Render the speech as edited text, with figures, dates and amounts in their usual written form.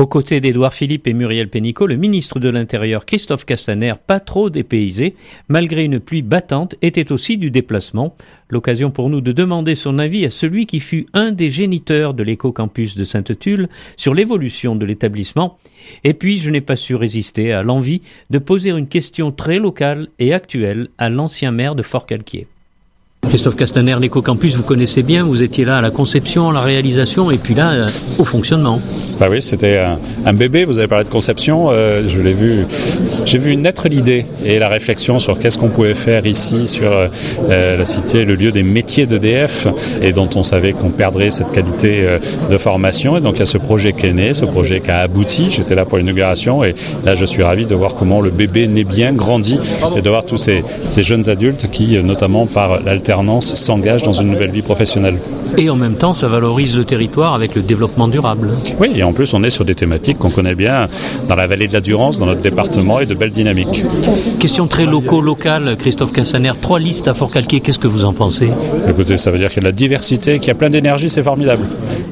Aux côtés d'Édouard Philippe et Muriel Pénicaud, le ministre de l'Intérieur Christophe Castaner, pas trop dépaysé, malgré une pluie battante, était aussi du déplacement. L'occasion pour nous de demander son avis à celui qui fut un des géniteurs de l'éco-campus de Sainte-Tulle sur l'évolution de l'établissement. Et puis, je n'ai pas su résister à l'envie de poser une question très locale et actuelle à l'ancien maire de Forcalquier. Christophe Castaner, l'éco-campus, vous connaissez bien, vous étiez là à la conception, à la réalisation et puis là, au fonctionnement. Bah oui, c'était un bébé, vous avez parlé de conception, je l'ai vu, j'ai vu naître l'idée et la réflexion sur qu'est-ce qu'on pouvait faire ici sur la cité, le lieu des métiers d'EDF et dont on savait qu'on perdrait cette qualité de formation. Et donc il y a ce projet qui est né, ce projet qui a abouti, j'étais là pour l'inauguration et là je suis ravi de voir comment le bébé naît bien, grandit et de voir tous ces jeunes adultes qui, notamment par l'alternance, s'engagent dans une nouvelle vie professionnelle. Et en même temps, ça valorise le territoire avec le développement durable. Oui, et en plus, on est sur des thématiques qu'on connaît bien dans la vallée de la Durance, dans notre département, et de belles dynamiques. Question très locale, Christophe Castaner. 3 listes à Forcalquier, qu'est-ce que vous en pensez ? Écoutez, ça veut dire qu'il y a de la diversité, qu'il y a plein d'énergie, c'est formidable.